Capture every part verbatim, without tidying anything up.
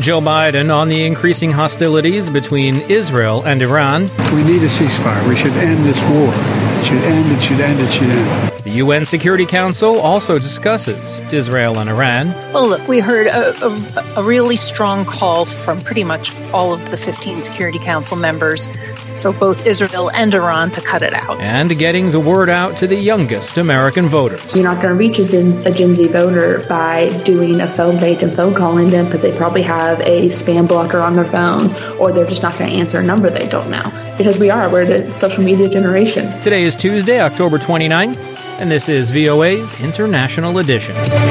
Joe Biden on the increasing hostilities between Israel and Iran. We need a ceasefire. We should end this war. It should end, it should end, it should end. The U N Security Council also discusses Israel and Iran. Well, look, we heard a, a, a really strong call from pretty much all of the fifteen Security Council members for both Israel and Iran to cut it out. And getting the word out to the youngest American voters. You're not going to reach a Gen, a Gen Z voter by doing a phone bait and phone calling them because they probably have a spam blocker on their phone, or they're just not going to answer a number they don't know. Because we are, we're the social media generation. Today is Tuesday, October twenty-ninth, and this is V O A's International Edition.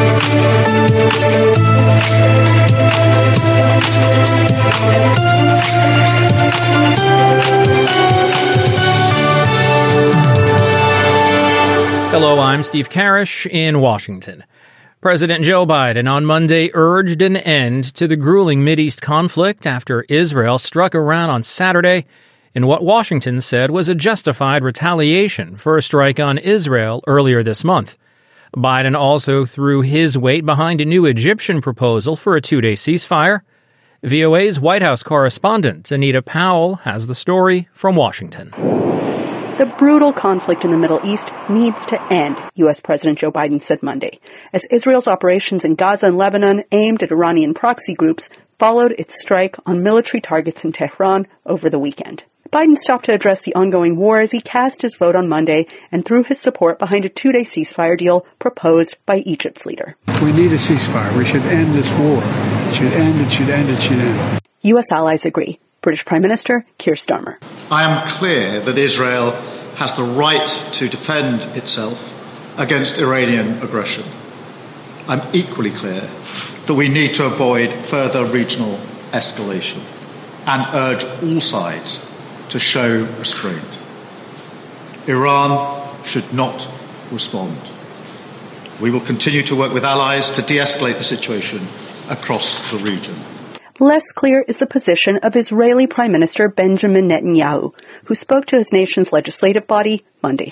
Hello, I'm Steve Karish in Washington. President Joe Biden on Monday urged an end to the grueling Mideast conflict after Israel struck Iran on Saturday in what Washington said was a justified retaliation for a strike on Israel earlier this month. Biden also threw his weight behind a new Egyptian proposal for a two-day ceasefire. V O A's White House correspondent Anita Powell has the story from Washington. The brutal conflict in the Middle East needs to end, U S. President Joe Biden said Monday, as Israel's operations in Gaza and Lebanon aimed at Iranian proxy groups followed its strike on military targets in Tehran over the weekend. Biden stopped to address the ongoing war as he cast his vote on Monday and threw his support behind a two-day ceasefire deal proposed by Egypt's leader. We need a ceasefire. We should end this war. It should end, it should end, it should end. U S allies agree. British Prime Minister Keir Starmer. I am clear that Israel has the right to defend itself against Iranian aggression. I'm equally clear that we need to avoid further regional escalation and urge all sides to show restraint. Iran should not respond. We will continue to work with allies to de-escalate the situation across the region. Less clear is the position of Israeli Prime Minister Benjamin Netanyahu, who spoke to his nation's legislative body Monday.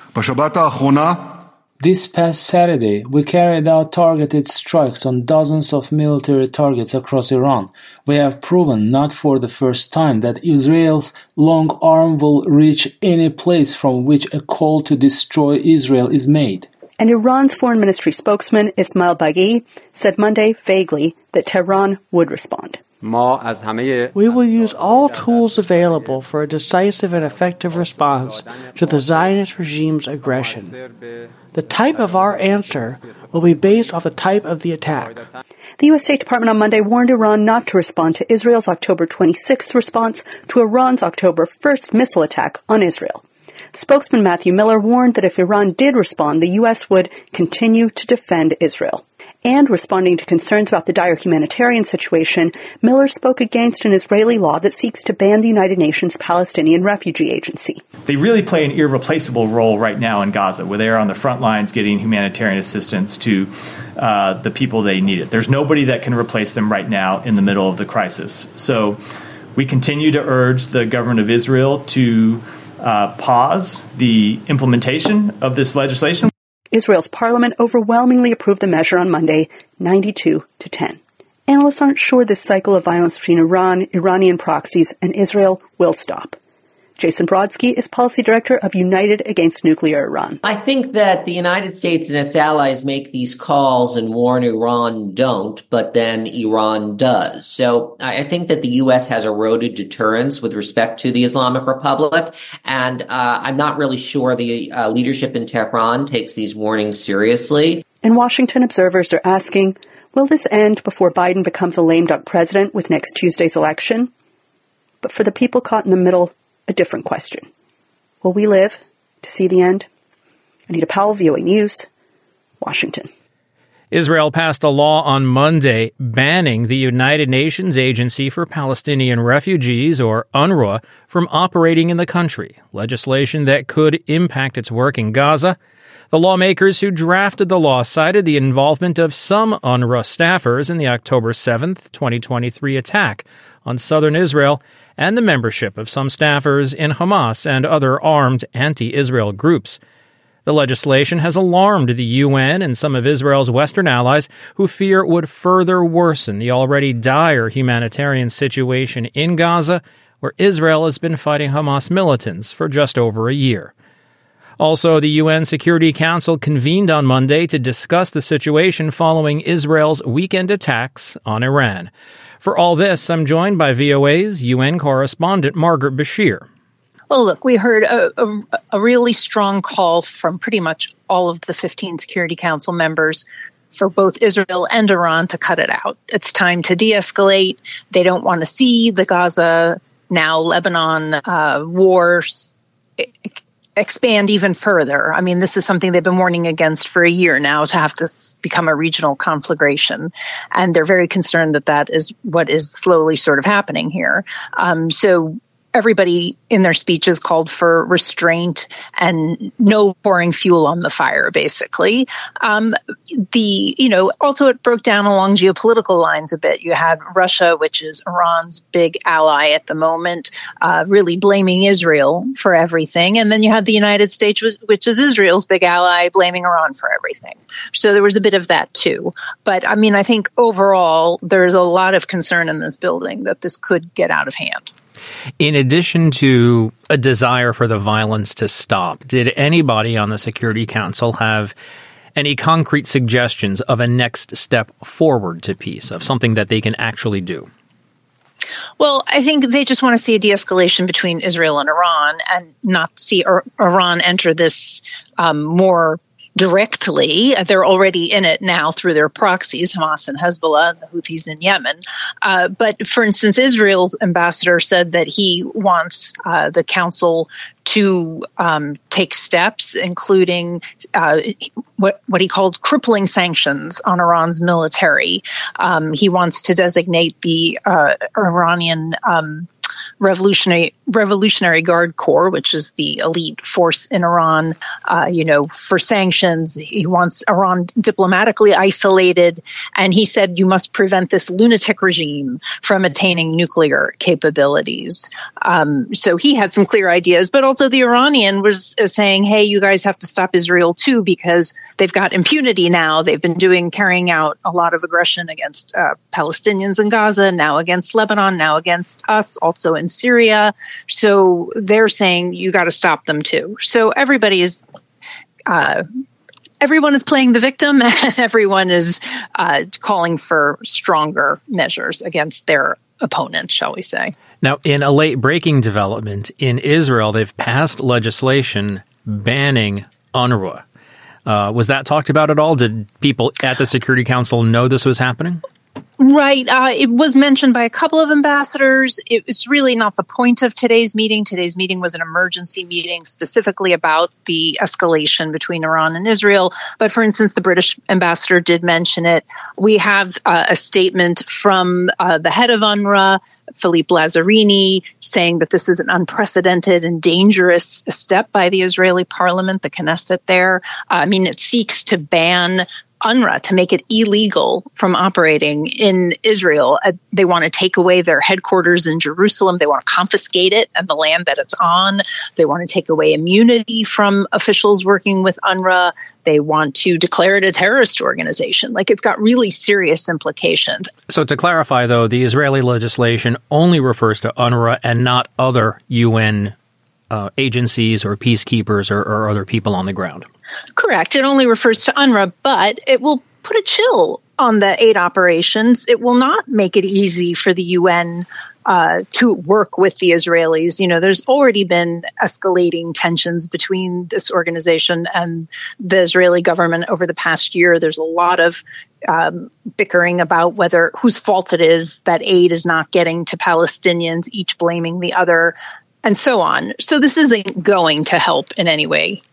This past Saturday, we carried out targeted strikes on dozens of military targets across Iran. We have proven, not for the first time, that Israel's long arm will reach any place from which a call to destroy Israel is made. And Iran's foreign ministry spokesman, Ismail Baghi, said Monday vaguely that Tehran would respond. We will use all tools available for a decisive and effective response to the Zionist regime's aggression. The type of our answer will be based off the type of the attack. The U S. State Department on Monday warned Iran not to respond to Israel's October twenty-sixth response to Iran's October first missile attack on Israel. Spokesman Matthew Miller warned that if Iran did respond, the U S would continue to defend Israel. And responding to concerns about the dire humanitarian situation, Miller spoke against an Israeli law that seeks to ban the United Nations Palestinian Refugee Agency. They really play an irreplaceable role right now in Gaza, where they are on the front lines getting humanitarian assistance to uh, the people they need it. There's nobody that can replace them right now in the middle of the crisis. So we continue to urge the government of Israel to uh, pause the implementation of this legislation. Israel's parliament overwhelmingly approved the measure on Monday, ninety-two to ten. Analysts aren't sure this cycle of violence between Iran, Iranian proxies, and Israel will stop. Jason Brodsky is policy director of United Against Nuclear Iran. I think that the United States and its allies make these calls and warn Iran don't, but then Iran does. So I think that the U S has eroded deterrence with respect to the Islamic Republic, and uh, I'm not really sure the uh, leadership in Tehran takes these warnings seriously. In Washington, observers are asking, will this end before Biden becomes a lame duck president with next Tuesday's election? But for the people caught in the middle, a different question. Will we live to see the end? Anita Powell, V O A News, Washington. Israel passed a law on Monday banning the United Nations Agency for Palestinian Refugees, or UNRWA, from operating in the country, legislation that could impact its work in Gaza. The lawmakers who drafted the law cited the involvement of some UNRWA staffers in the October seventh, twenty twenty-three attack on southern Israel, and the membership of some staffers in Hamas and other armed anti-Israel groups. The legislation has alarmed the U N and some of Israel's Western allies, who fear it would further worsen the already dire humanitarian situation in Gaza, where Israel has been fighting Hamas militants for just over a year. Also, the U N Security Council convened on Monday to discuss the situation following Israel's weekend attacks on Iran. For all this, I'm joined by V O A's U N correspondent Margaret Bashir. Well, look, we heard a, a, a really strong call from pretty much all of the fifteen Security Council members for both Israel and Iran to cut it out. It's time to de-escalate. They don't want to see the Gaza, now Lebanon uh, wars expand even further. I mean, this is something they've been warning against for a year now, to have this become a regional conflagration. And they're very concerned that that is what is slowly sort of happening here. Um, so everybody in their speeches called for restraint and no pouring fuel on the fire, basically. Um, the, you know, also it broke down along geopolitical lines a bit. You had Russia, which is Iran's big ally at the moment, uh, really blaming Israel for everything. And then you had the United States, which is Israel's big ally, blaming Iran for everything. So there was a bit of that too. But I mean, I think overall, there's a lot of concern in this building that this could get out of hand. In addition to a desire for the violence to stop, did anybody on the Security Council have any concrete suggestions of a next step forward to peace, of something that they can actually do? Well, I think they just want to see a de-escalation between Israel and Iran and not see Iran enter this um, more directly. They're already in it now through their proxies, Hamas and Hezbollah, and the Houthis in Yemen. Uh, but for instance, Israel's ambassador said that he wants uh, the council to um, take steps, including uh, what, what he called crippling sanctions on Iran's military. Um, he wants to designate the uh, Iranian um, Revolutionary Revolutionary Guard Corps, which is the elite force in Iran, uh, you know, for sanctions. He wants Iran diplomatically isolated, and he said you must prevent this lunatic regime from attaining nuclear capabilities. Um, so he had some clear ideas, but also the Iranian was uh, saying, hey, you guys have to stop Israel too, because they've got impunity now. They've been doing, carrying out a lot of aggression against uh, Palestinians in Gaza, now against Lebanon, now against us, also in Syria. So they're saying you got to stop them too. So everybody is, uh, everyone is playing the victim, and everyone is uh, calling for stronger measures against their opponent, shall we say. Now, in a late breaking development in Israel, they've passed legislation banning UNRWA. Uh, was that talked about at all? Did people at the Security Council know this was happening? Right. Uh, it was mentioned by a couple of ambassadors. It, it's really not the point of today's meeting. Today's meeting was an emergency meeting specifically about the escalation between Iran and Israel. But for instance, the British ambassador did mention it. We have uh, a statement from uh, the head of UNRWA, Philippe Lazzarini, saying that this is an unprecedented and dangerous step by the Israeli parliament, the Knesset there. Uh, I mean, it seeks to ban UNRWA, to make it illegal from operating in Israel. Uh, they want to take away their headquarters in Jerusalem. They want to confiscate it and the land that it's on. They want to take away immunity from officials working with UNRWA. They want to declare it a terrorist organization. Like, it's got really serious implications. So to clarify, though, the Israeli legislation only refers to UNRWA and not other U N uh, agencies or peacekeepers or, or other people on the ground. Correct. It only refers to UNRWA, but it will put a chill on the aid operations. It will not make it easy for the U N uh, to work with the Israelis. You know, there's already been escalating tensions between this organization and the Israeli government over the past year. There's a lot of um, bickering about whether whose fault it is that aid is not getting to Palestinians, each blaming the other, and so on. So this isn't going to help in any way.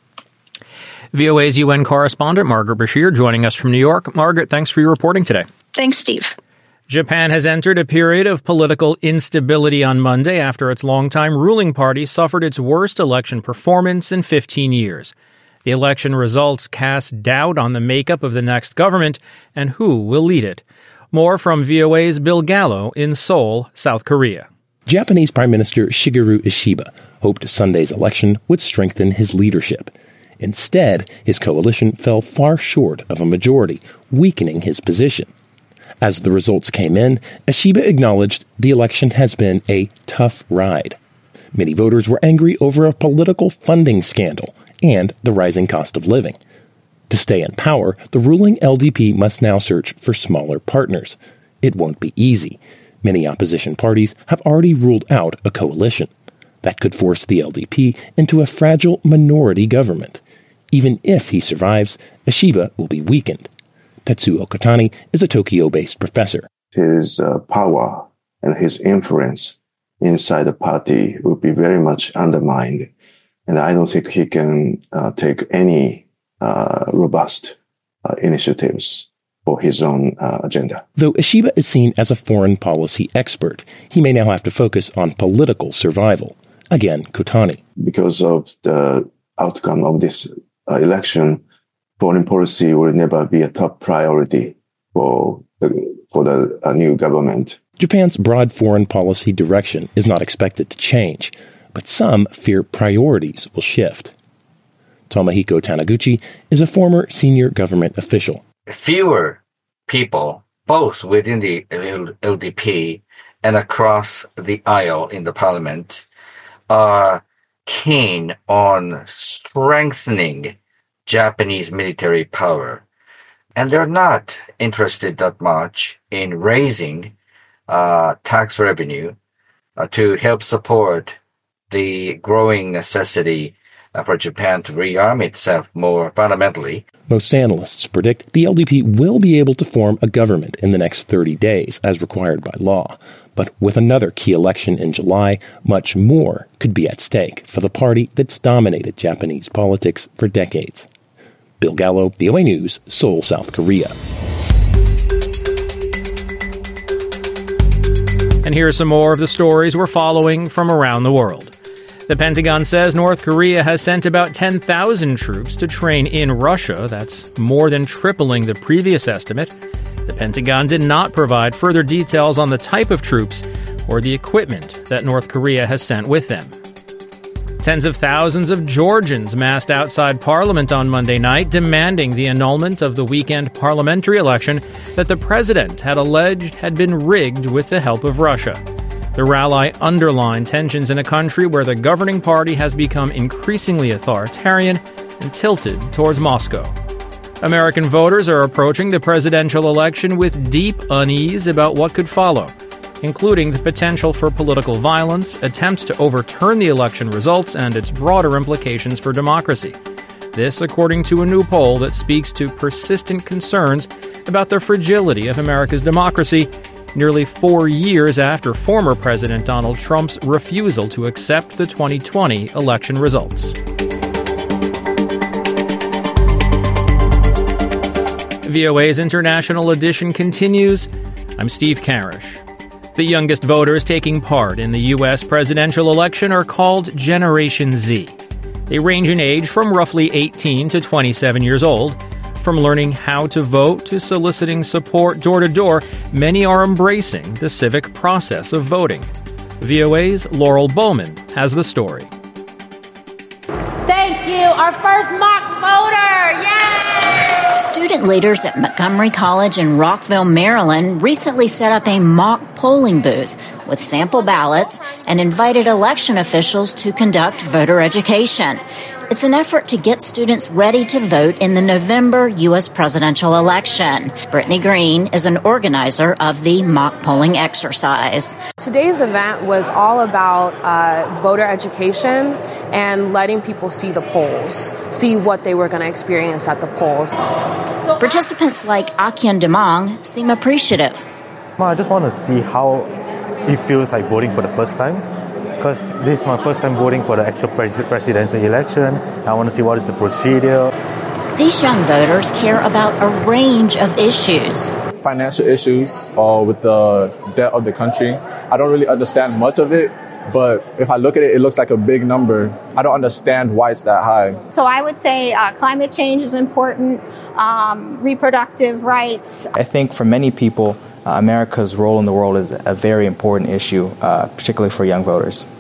V O A's U N correspondent Margaret Bashir joining us from New York. Margaret, thanks for your reporting today. Thanks, Steve. Japan has entered a period of political instability on Monday after its longtime ruling party suffered its worst election performance in fifteen years. The election results cast doubt on the makeup of the next government and who will lead it. More from V O A's Bill Gallo in Seoul, South Korea. Japanese Prime Minister Shigeru Ishiba hoped Sunday's election would strengthen his leadership. Instead, his coalition fell far short of a majority, weakening his position. As the results came in, Eshiba acknowledged the election has been a tough ride. Many voters were angry over a political funding scandal and the rising cost of living. To stay in power, the ruling L D P must now search for smaller partners. It won't be easy. Many opposition parties have already ruled out a coalition. That could force the L D P into a fragile minority government. Even if he survives, Eshiba will be weakened. Tetsuo Kotani is a Tokyo-based professor. His uh, power and his influence inside the party will be very much undermined. And I don't think he can uh, take any uh, robust uh, initiatives for his own uh, agenda. Though Eshiba is seen as a foreign policy expert, he may now have to focus on political survival. Again, Kotani. Because of the outcome of this uh, election, foreign policy will never be a top priority for the, for the uh, new government. Japan's broad foreign policy direction is not expected to change, but some fear priorities will shift. Tomohiko Taniguchi is a former senior government official. Fewer people, both within the L D P and across the aisle in the parliament, are keen on strengthening Japanese military power. And they're not interested that much in raising uh, tax revenue uh, to help support the growing necessity uh, for Japan to rearm itself more fundamentally. Most analysts predict the L D P will be able to form a government in the next thirty days, as required by law. But with another key election in July, much more could be at stake for the party that's dominated Japanese politics for decades. Bill Gallo, V O A News, Seoul, South Korea. And here are some more of the stories we're following from around the world. The Pentagon says North Korea has sent about ten thousand troops to train in Russia. That's more than tripling the previous estimate. The Pentagon did not provide further details on the type of troops or the equipment that North Korea has sent with them. Tens of thousands of Georgians massed outside Parliament on Monday night, demanding the annulment of the weekend parliamentary election that the president had alleged had been rigged with the help of Russia. The rally underlined tensions in a country where the governing party has become increasingly authoritarian and tilted towards Moscow. American voters are approaching the presidential election with deep unease about what could follow, including the potential for political violence, attempts to overturn the election results, and its broader implications for democracy. This, according to a new poll that speaks to persistent concerns about the fragility of America's democracy, nearly four years after former President Donald Trump's refusal to accept the twenty twenty election results. V O A's International Edition continues. I'm Steve Karish. The youngest voters taking part in the U S presidential election are called Generation Z. They range in age from roughly eighteen to twenty-seven years old. From learning how to vote to soliciting support door to door, many are embracing the civic process of voting. V O A's Laurel Bowman has the story. Thank you, our first mock voter! Yay! Student leaders at Montgomery College in Rockville, Maryland, recently set up a mock polling booth with sample ballots and invited election officials to conduct voter education. It's an effort to get students ready to vote in the November U S presidential election. Brittany Green is an organizer of the mock polling exercise. Today's event was all about uh, voter education and letting people see the polls, see what they were going to experience at the polls. Participants like Akyan Demong seem appreciative. I just want to see how it feels like voting for the first time. Because this is my first time voting for the actual pres- presidential election. I want to see what is the procedure. These young voters care about a range of issues. Financial issues uh, with the debt of the country. I don't really understand much of it, but if I look at it, it looks like a big number. I don't understand why it's that high. So I would say uh, climate change is important, um, reproductive rights. I think for many people, Uh, America's role in the world is a very important issue, uh, particularly for young voters.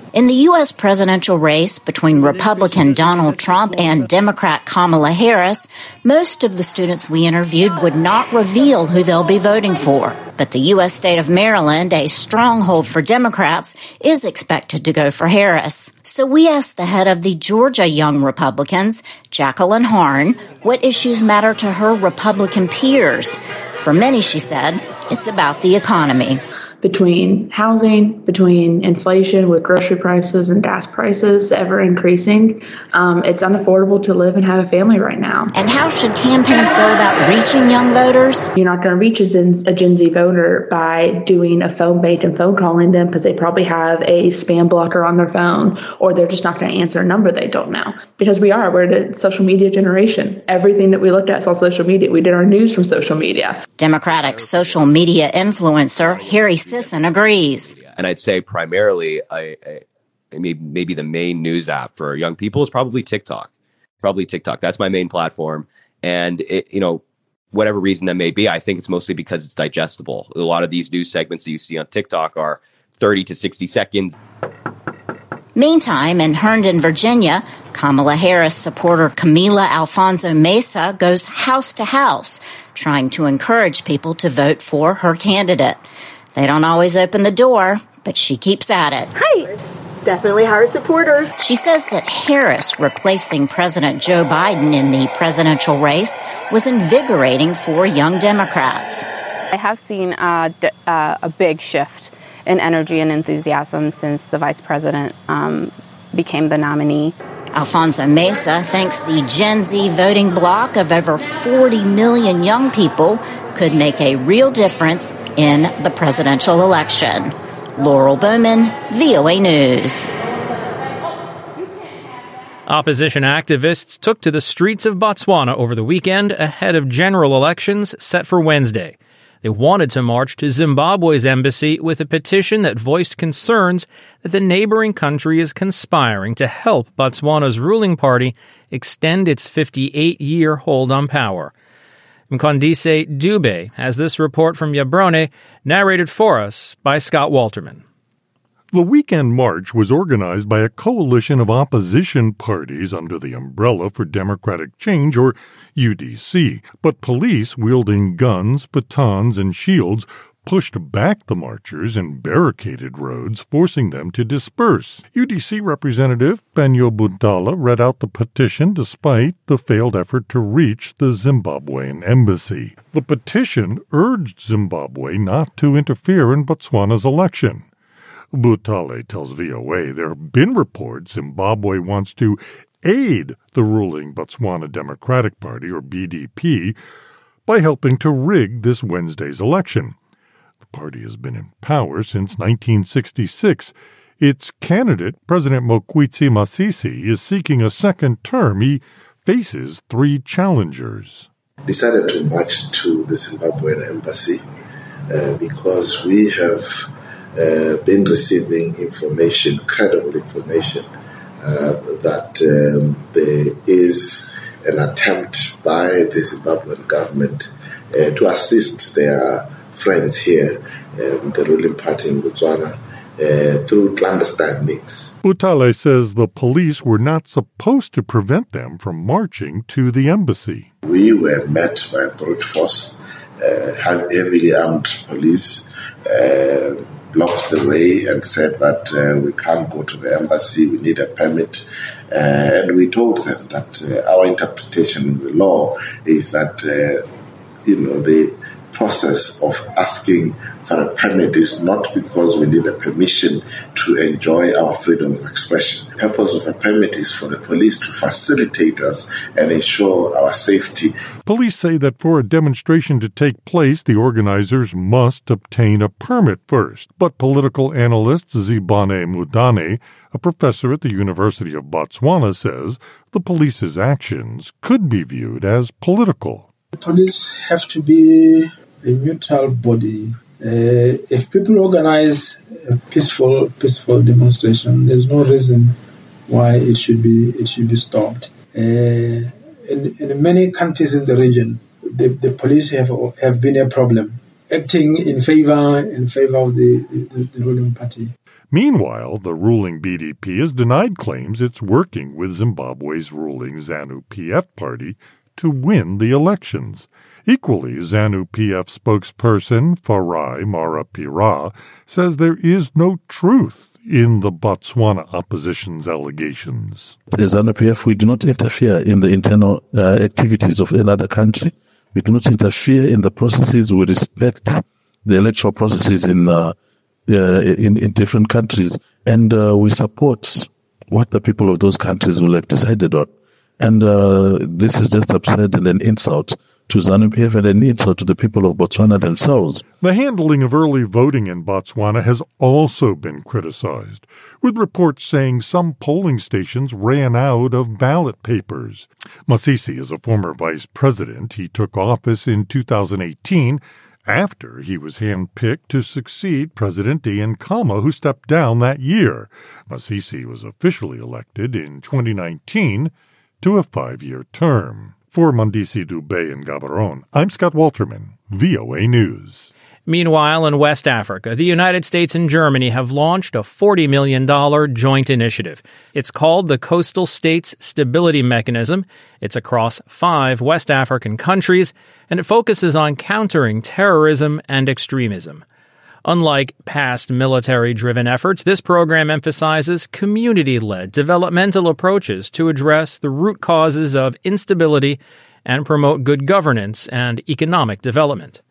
In the U S presidential race between Republican Donald Trump and Democrat Kamala Harris, most of the students we interviewed would not reveal who they'll be voting for. But the U S state of Maryland, a stronghold for Democrats, is expected to go for Harris. So we asked the head of the Georgia Young Republicans, Jacqueline Harn, what issues matter to her Republican peers. For many, she said, it's about the economy. Between housing, between inflation with grocery prices and gas prices ever increasing, um, it's unaffordable to live and have a family right now. And how should campaigns go about reaching young voters? You're not going to reach a Gen, a Gen Z voter by doing a phone bait and phone calling them because they probably have a spam blocker on their phone, or they're just not going to answer a number they don't know. Because we are, we're the social media generation. Everything that we looked at is on social media. We did our news from social media. Democratic social media influencer Harry Sisson agrees. And I'd say primarily, I, I, maybe, maybe the main news app for young people is probably TikTok. Probably TikTok. That's my main platform. And, it, you know, whatever reason that may be, I think it's mostly because it's digestible. A lot of these news segments that you see on TikTok are thirty to sixty seconds. Meantime, in Herndon, Virginia, Kamala Harris supporter Camila Alfonso Mesa goes house to house, trying to encourage people to vote for her candidate. They don't always open the door, but she keeps at it. Hi, definitely Harris supporters. She says that Harris replacing President Joe Biden in the presidential race was invigorating for young Democrats. I have seen uh, d- uh, a big shift in energy and enthusiasm since the vice president um, became the nominee. Alfonso Mesa thinks the Gen Z voting bloc of over forty million young people could make a real difference in the presidential election. Laurel Bowman, V O A News. Opposition activists took to the streets of Botswana over the weekend ahead of general elections set for Wednesday. They wanted to march to Zimbabwe's embassy with a petition that voiced concerns that the neighboring country is conspiring to help Botswana's ruling party extend its fifty-eight-year hold on power. Mkondise Dube has this report from Yabrone, narrated for us by Scott Walterman. The weekend march was organized by a coalition of opposition parties under the umbrella for Democratic Change, or U D C, but police wielding guns, batons, and shields pushed back the marchers and barricaded roads, forcing them to disperse. U D C Representative Penyo Buntala read out the petition despite the failed effort to reach the Zimbabwean embassy. The petition urged Zimbabwe not to interfere in Botswana's election. Butale tells V O A there have been reports Zimbabwe wants to aid the ruling Botswana Democratic Party, or B D P, by helping to rig this Wednesday's election. The party has been in power since nineteen sixty-six. Its candidate, President Mokgweetsi Masisi, is seeking a second term. He faces three challengers. Decided to march to the Zimbabwean embassy uh, because we have Uh, been receiving information, credible information, uh, that um, there is an attempt by the Zimbabwean government uh, to assist their friends here, um, the ruling party in Botswana, uh, through clandestine means. Butale says the police were not supposed to prevent them from marching to the embassy. We were met by a brute force, uh, heavily armed police, uh, blocked the way and said that uh, we can't go to the embassy, we need a permit. Uh, and we told them that uh, our interpretation of the law is that, uh, you know, the process of asking for a permit is not because we need a permission to enjoy our freedom of expression. The purpose of a permit is for the police to facilitate us and ensure our safety. Police say that for a demonstration to take place, the organizers must obtain a permit first. But political analyst Zibane Mudane, a professor at the University of Botswana, says the police's actions could be viewed as political. The police have to be a neutral body. Uh, if people organize a peaceful, peaceful demonstration, there's no reason why it should be it should be stopped. Uh, in, in many countries in the region, the, the police have have been a problem, acting in favor in favor of the, the, the ruling party. Meanwhile, the ruling B D P has denied claims it's working with Zimbabwe's ruling ZANU-P F party to win the elections. Equally, ZANU-P F spokesperson Farai Marapira says there is no truth in the Botswana opposition's allegations. As ZANU-P F, we do not interfere in the internal uh, activities of another country. We do not interfere in the processes. We respect the electoral processes in uh, uh, in, in different countries, and uh, we support what the people of those countries will have decided on. And uh, this is just absurd and an insult to ZANU-P F and an insult to the people of Botswana themselves. The handling of early voting in Botswana has also been criticized, with reports saying some polling stations ran out of ballot papers. Masisi is a former vice president. He took office in two thousand eighteen after he was handpicked to succeed President Ian Khama, who stepped down that year. Masisi was officially elected in twenty nineteen to a five-year term. For Mandisi Dubé and Gaborone, I'm Scott Walterman, V O A News. Meanwhile, in West Africa, the United States and Germany have launched a forty million dollars joint initiative. It's called the Coastal States Stability Mechanism. It's across five West African countries, and it focuses on countering terrorism and extremism. Unlike past military-driven efforts, this program emphasizes community-led developmental approaches to address the root causes of instability and promote good governance and economic development.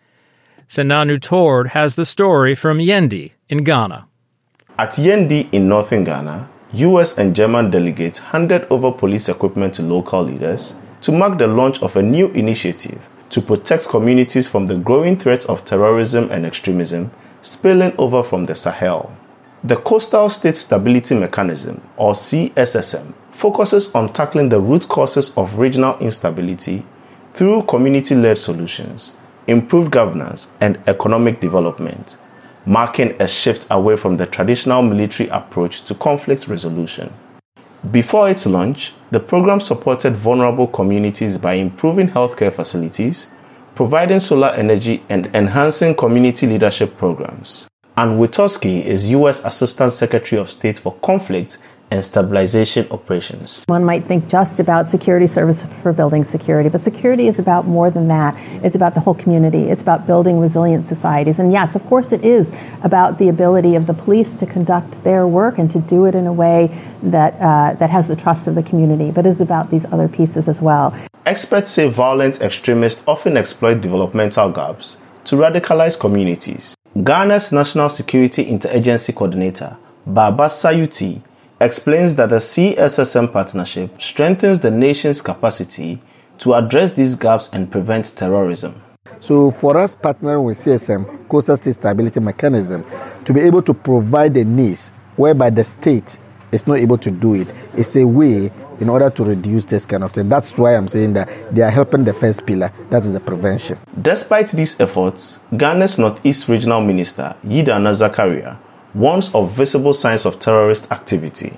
Senanu Tord has the story from Yendi in Ghana. At Yendi in northern Ghana, U S and German delegates handed over police equipment to local leaders to mark the launch of a new initiative to protect communities from the growing threat of terrorism and extremism spilling over from the Sahel. The Coastal State Stability Mechanism, or C S S M, focuses on tackling the root causes of regional instability through community-led solutions, improved governance, and economic development, marking a shift away from the traditional military approach to conflict resolution. Before its launch, the program supported vulnerable communities by improving healthcare facilities, providing solar energy, and enhancing community leadership programs. Ann Witowski is U S Assistant Secretary of State for Conflict and Stabilization Operations. One might think just about security services for building security, but security is about more than that. It's about the whole community. It's about building resilient societies. And yes, of course it is about the ability of the police to conduct their work and to do it in a way that uh, that has the trust of the community, but it's about these other pieces as well. Experts say violent extremists often exploit developmental gaps to radicalize communities. Ghana's National Security Interagency Coordinator, Baba Sayuti, explains that the C S S M partnership strengthens the nation's capacity to address these gaps and prevent terrorism. So for us partnering with C S M, Coastal State Stability Mechanism, to be able to provide a niche whereby the state is not able to do it, it's a way in order to reduce this kind of thing. That's why I'm saying that they are helping the first pillar, that is the prevention. Despite these efforts, Ghana's Northeast Regional Minister, Yidana Zakaria, warns of visible signs of terrorist activity.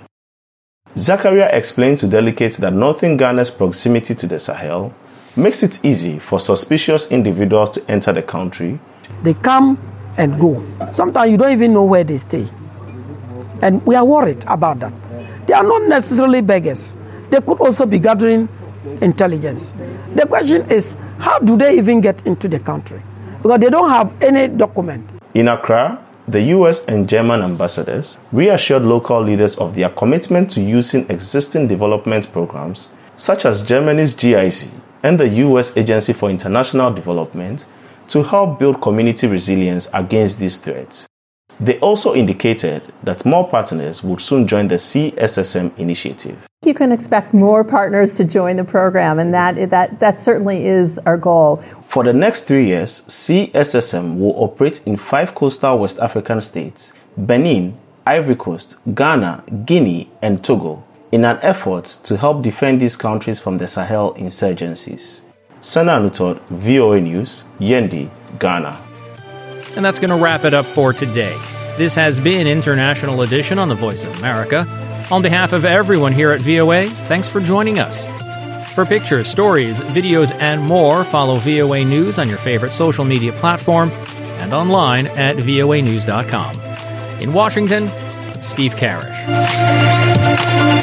Zakaria explained to delegates that northern Ghana's proximity to the Sahel makes it easy for suspicious individuals to enter the country. They come and go. Sometimes you don't even know where they stay. And we are worried about that. They are not necessarily beggars. They could also be gathering intelligence. The question is, how do they even get into the country? Because they don't have any document. In Accra, the U S and German ambassadors reassured local leaders of their commitment to using existing development programs, such as Germany's G I Z and the U S Agency for International Development, to help build community resilience against these threats. They also indicated that more partners would soon join the C S S M initiative. You can expect more partners to join the program, and that, that, that certainly is our goal. For the next three years, C S S M will operate in five coastal West African states, Benin, Ivory Coast, Ghana, Guinea, and Togo, in an effort to help defend these countries from the Sahel insurgencies. Senanu Tord, V O A News, Yendi, Ghana. And that's going to wrap it up for today. This has been International Edition on the Voice of America. On behalf of everyone here at V O A, thanks for joining us. For pictures, stories, videos, and more, follow V O A News on your favorite social media platform and online at voa news dot com. In Washington, Steve Karish.